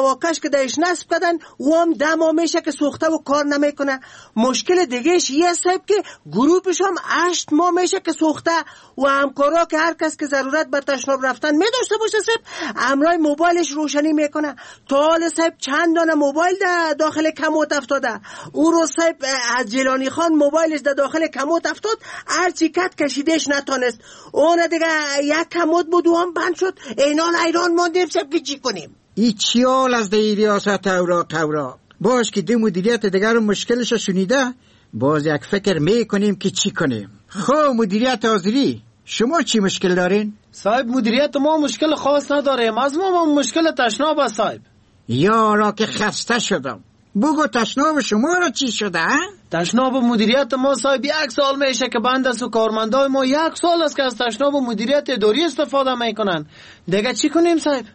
هواکش که درش نصب کردن او هم 10 ماه میشه که سوخته و کار نمیکنه. مشکل دیگهش یه صاحب که گروپش هم 8 ماه میشه که سوخته و همکارا که هر کس که ضرورت بر تشناب رفتن میداشته باشه صاحب امرای موبایلش روشنی میکنه. تا حال صاحب چند دانه موبایل داخل کموت افتاده. او رو صاحب از جیلانی خان موبایلش داخل کموت افتاد، هرچی کت کشیدش نتونست. اون دیگه یک کموت بود و هم بند شد. اینان ایران ماندیم صاحب که چی کنیم؟ ای چی حال از دی ریاست اوراق باش که دی مدیریت دیگر رو مشکلش شنیده باز یک فکر میکنیم که چی کنیم. خب مدیریت حاضری شما چی مشکل دارین؟ صاحب مدیریت ما مشکل خاص نداریم، از ما مشکل تشناب است صاحب. یارا که خسته شدم. بگو تشناب شما را چی شده؟ تشناب مدیریت ما صاحب 1 سال میشه که بند است و کارمندای ما 1 سال است که از تشناب مدیریت اداری استفاده میکنن. دیگه چی کنیم صاحب؟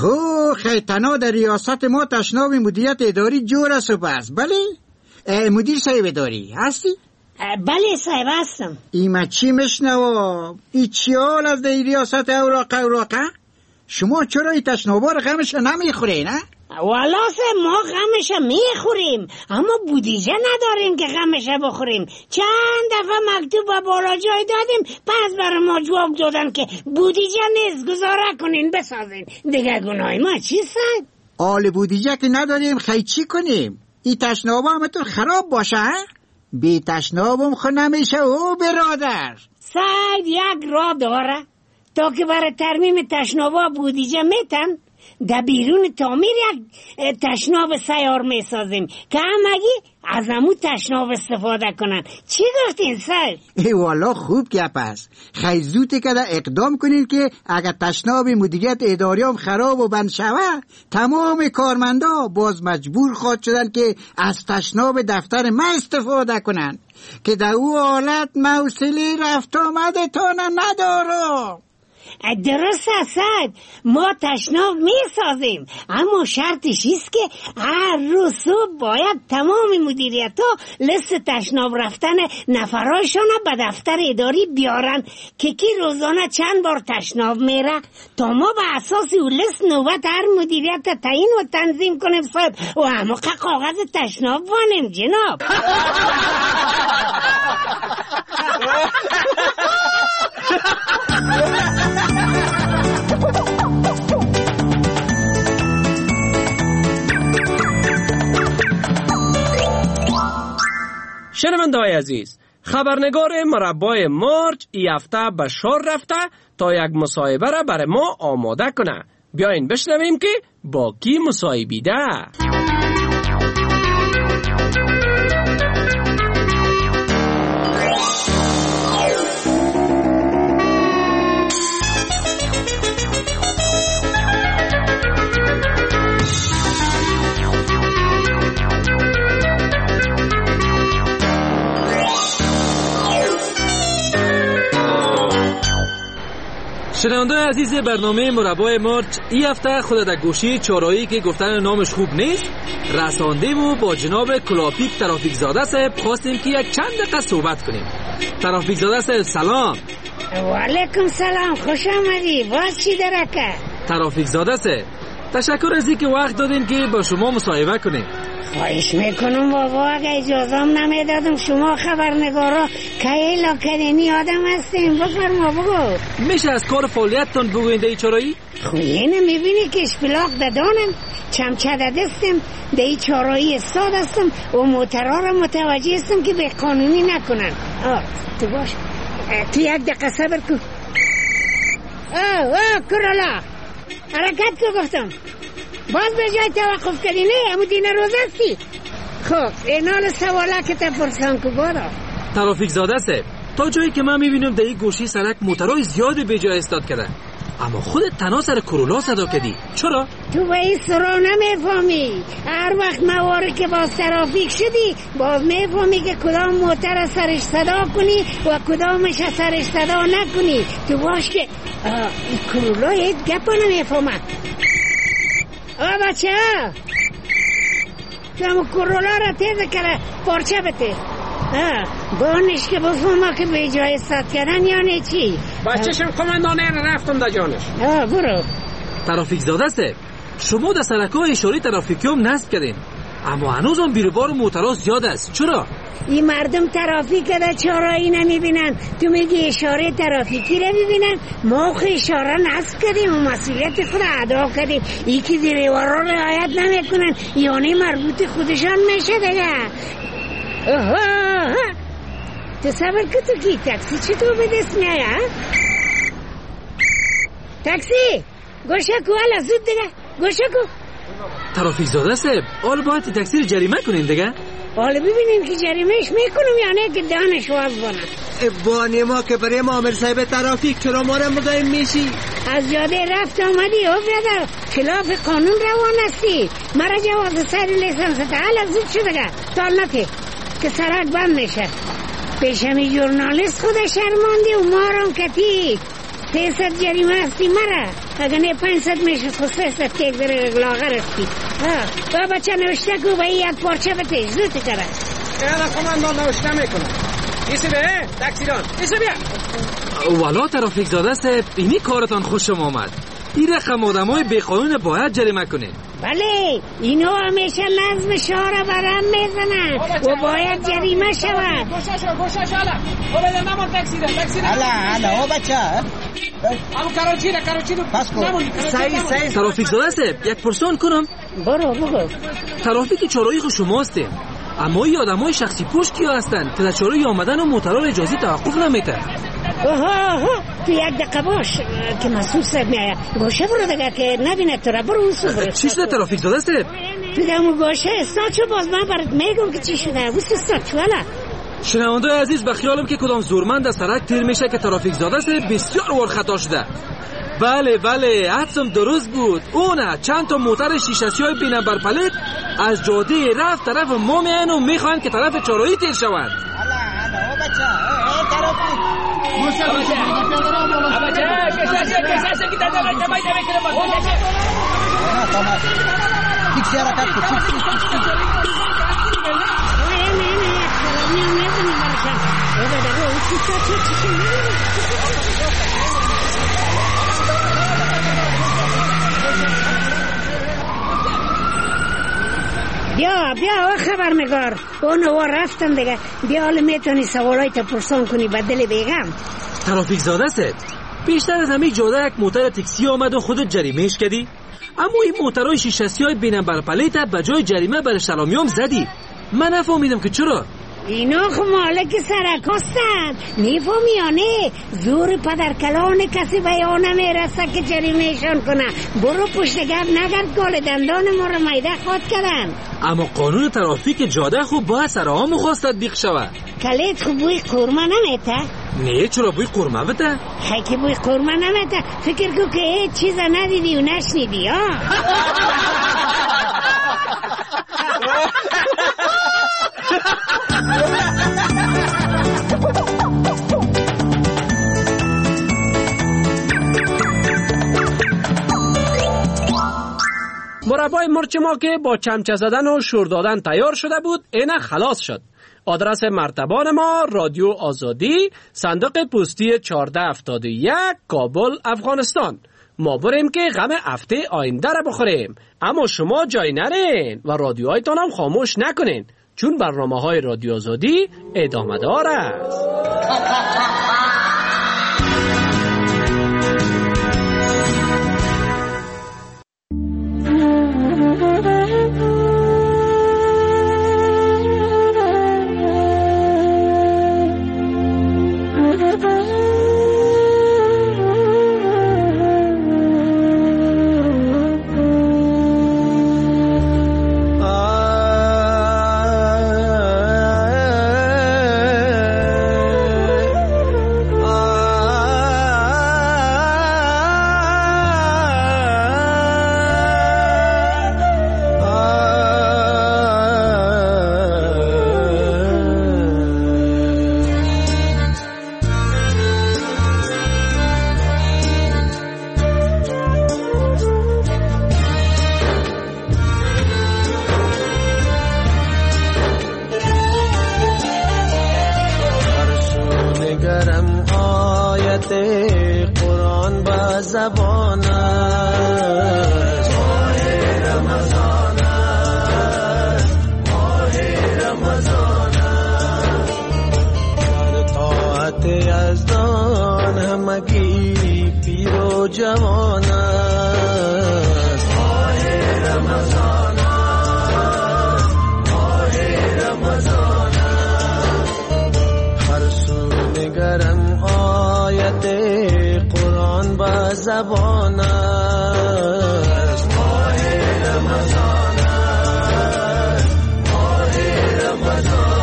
خب خیتنا در ریاست ما تشناب مدیریت اداری جور است و بس. بله مدیر صاحب اداری هستی؟ بله صاحب هستم. ایما چی مشنوا؟ ای چی حال از در ریاست اوراقه؟ شما چرا ای تشنابا رو غمش نمیخورین نه؟ والا صاحب ما غمش میخوریم اما بودیجه نداریم که غمش بخوریم. چند دفعه مکتوب با بالا جای دادیم پس برای ما جواب دادن که بودیجه نیست گزاره کنین بسازین. دیگه گناه ما چی صاحب؟ آل بودیجه که نداریم خیلی چی کنیم؟ ای تشنابا همتون خراب باشه بی تشنابم خود نمیشه او برادر. صاحب یک راه داره تا که برای ترمیم تشنابا بودیجه میتن در بیرون تعمیر یک تشناب سیار میسازیم که همگی از همون تشناب استفاده کنن. چی گفتین صاحب؟ ای والا خوب گپ است. خیلی زوده که اقدام کنین که اگر تشناب مدیریت اداری هم خراب و بند شوه تمام کارمندا باز مجبور خواهد شدن که از تشناب دفتر ما استفاده کنن که در او حالت موصله رفت آمده تانه ندارم. درست است صاحب ما تشناب میسازیم اما شرطش ایست که هر روز صبح باید تمام مدیریت ها لیست تشناب رفتن نفرایشان به دفتر اداری بیارن که کی روزانه چند بار تشناب میره تا ما به اساس اون لیست نوبت هر مدیریت تعیین و تنظیم کنیم صاحب و همه کاغذ تشناب وانیم جناب. شنونده‌های عزیز، خبرنگار مربای مارچ ای هفته به شهر رفته تا یک مصاحبه را برای ما آماده کنه. بیاین بشنویم که با کی مصاحبیده. شنونده عزیز برنامه مربای مارچ این هفته خود در گوشی چارایی که گفتن نامش خوب نیست رساندیم و با جناب کلاپیک ترافیک زاده صاحب خواستیم که یک چند دقیقه صحبت کنیم. ترافیک زاده صاحب سلام. و علیکم سلام، خوش آمدی. باز چی درکه؟ ترافیک زاده صاحب تشکر از اینکه وقت دادین که با شما مصاحبه کنیم. خواهش میکنم بابا، اگه اجازم نمیدادم شما خبرنگارا که ایل اکادمی آدم هستیم. بفرما بگو. میشه از کار فعالیتتان بگوین در چارایی؟ خب اینه میبینی که اشپلاق دادانم چمچه دستم در این چارایی استاد هستم و موترها را متوجه هستم که به قانونی نکنن. تو باش تو یک دقیقه صبر کن. کرالا حرکت که گفتم باز به جای توقف کردی نه همون دینه روز هستی. خب اینال سواله که تپرسان که بارا ترافیک زاده صاحب تا جایی که من میبینم در این گوشی سرک موترهای زیادی به جای استاد کرده اما خودت تنها سر کرولا صدا کردی چرا؟ تو به این سرا نمیفهمی. هر وقت مواره که باز ترافیک شدی باز میفهمی که کدام موتر سرش صدا کنی و کدامش سرش صدا نکنی. تو باش که این کرولا هیچ گپا نمیفهمه. بچه تو همون کرولا را تیز کرده پارچه بته بانش که بفهمه که به جای استاد کردن یعنی چی. بچه‌شم کماندانه رفتم دا جانش. برو. ترافیک زاده صاحب شما در سرک‌های اشاره ترافیکی هم نصب کردین، اما هنوز هم بیروبار و موترها زیاد است. چرا؟ این مردم ترافیک در چهارراهی نمیبینن، تو میگی اشاره ترافیکی رو ببینن. ما خود اشاره نصب کردیم و مسئولیت خود ادا کردیم. ای که دیروارا رعایت نمیکنن یعنی مربوط خودشان میشه دیگه. تصور که تو کی تاکسی چطور به دست میایه؟ تاکسی گوشه کو، حالا زود دیگه گوشه کو. ترافیک زاده صاحب، حالا باید تاکسی رو جریمه کنین دیگه. حالا ببینیم که جریمهش میکنم یا نه که دهنش واز بانم. بانی ما که برای عامل صاحب ترافیک چرا ما را مزاحم میشی؟ از جاده رفت آمدی او برادر، خلاف قانون روان هستی. مرا جواز سر لیسانس حالا زود شده گه تال نتی که سرک بند میشه. پیشمی جورنالیست خود شرماندی و مارم کتی 300 جریمه هستی مرا، اگر نه 500 میشه خود 300 که بره لاغر هستی. با بچه نوشته که با یک پارچه بتیش زود کرد. اینا کماندان نوشته میکنم. ایسی به تاکسیدان ایسی بیا. والا ترافیک زاده صاحب، اینی کارتان خوشم آمد. این رقم آدمای بیقانون باید جریمه کنین. بله، اینو همیشه نظم شهر برام میزنن و باید جریمه شود. گوشه شو حالا نمون تاکسیدان حالا او بچه همون کاروچی رو پس کن. صحیح ترافیک زاده صاحب، یک پرسان کنم. برو ترافیک چهارراهی خود شماستیم، اما این آدمای شخصی پشت کیا هستن که در چهارراهی آمدن و موترها اجازه توقف نمیده؟ تو یک دقیقه باش که مسئول صاحب میآید. گوشه برو دیگه که نبینه تو را. برو اون برو. چی شده ترافیک زاده صاحب؟ تو دمو گوشه استاد شو، باز من برات میگم که چی شده. استاد شو حالا. شنونده عزیز، به خیالم که کدام زورمند از سرک تیر میشه که ترافیک زاده صاحب بسیار وار خطا شده. بله حدسم درست بود. اونه چند تا موتر شیشه‌سیاه بینن بر پلت از جاده رفت طرف ما میان و میخوان که طرف چهارراهی تیر شوند. او بچه ترافیک بیا خبرنگار، اونو رفتن دیگه. بیا حالا میتونی سوالای تا پرسان کنی بدل بیگم. ترافیک زاده است. بیشتر از همین جاده یک موتر تاکسی آمد و خودت جریمهش کردی، اما این موترهای شیشه‌سیاه بینن بر پلیت به جای جریمه بر سلامیام زدی. من نفهمیدم که چرا. اینا خو مالک سرک هستن، میفهمی یا نه؟ زور پدرکلان کسی بیان نمیرسه که جریمهشان کنه. برو پشت گرد نگرد، گال دندان ما رو میده خود کردن. اما قانون ترافیک جاده خوب باید سرها مخواستت بیخ شود. کلیت خوب بوی قورمه نمیته؟ نه چرا بوی قورمه بده؟ که بوی قورمه نمیته. فکر کو که هیچ چیز ندیدی و نشنیدی ها. مربای مرچ ما که با چمچه زدن و شور دادن تیار شده بود، اینه خلاص شد. آدرس مرتبان ما رادیو آزادی، صندوق پستی 1471، کابل، افغانستان. ما بریم که غم هفته آینده را بخوریم، اما شما جای نرین و رادیوهایتان هم خاموش نکنین، چون برنامه‌های رادیو آزادی ادامه دار است. جوان است. ماه رمضان است، ماه رمضان است. هر سو نگرم آیت قرآن با زبان است. ماه رمضان است، ماه رمضان.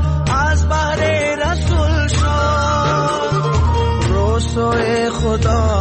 خدا